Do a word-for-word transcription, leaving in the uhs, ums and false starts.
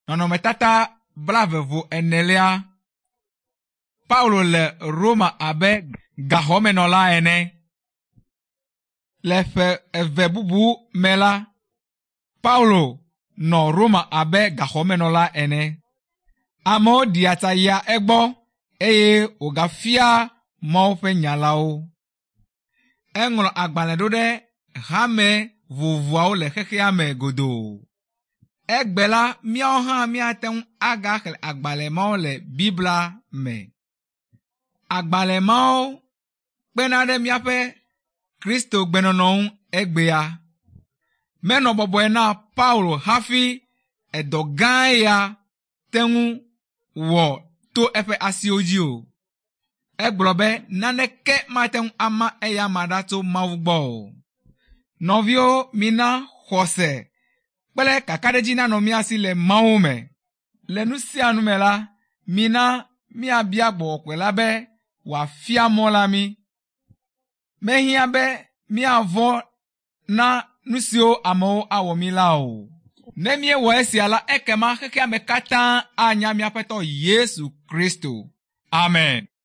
Nɔnɔmetata blavevo enelia. Paulo le Roma abe gaxɔmenɔla ene. Le ƒe eve bubu me la, Paulo nɔ Roma abe gaxɔmenɔla ene. Amewo ɖi ataya egbɔ eye wògafia Mawu ƒe nyalawo. Eŋlɔ agbalẽ ɖo ɖe hame vovovoawo le xexea me godoo. Egbe la, míawo hã míate ŋu agaxlẽ agbalẽ mawo le Biblia me. Agbalẽ mawo kpena ɖe míaƒe Kristo gbenɔnɔ ŋu egbea. Menɔ bɔbɔe na Paulo hafi edɔ gã ya te ŋu wɔ to eƒe asiwo dzi o. Egblɔ be naneke mate ŋu ama eya ma ɖa tso Mawu gbɔ o. Nɔviwo, mina xɔse kple kakaɖedzi nanɔ mía si le Mawu me. Le nu sia nu me la, mina míabia gbɔgbɔkpɔe la be wòafia mɔ la mí. Mehiã be míavɔ̃ na nu siwo amewo awɔ mí la o. Ne míewɔ esia la, ekema xexea me katã anya míaƒe Aƒetɔ Yesu Kristo. Amen.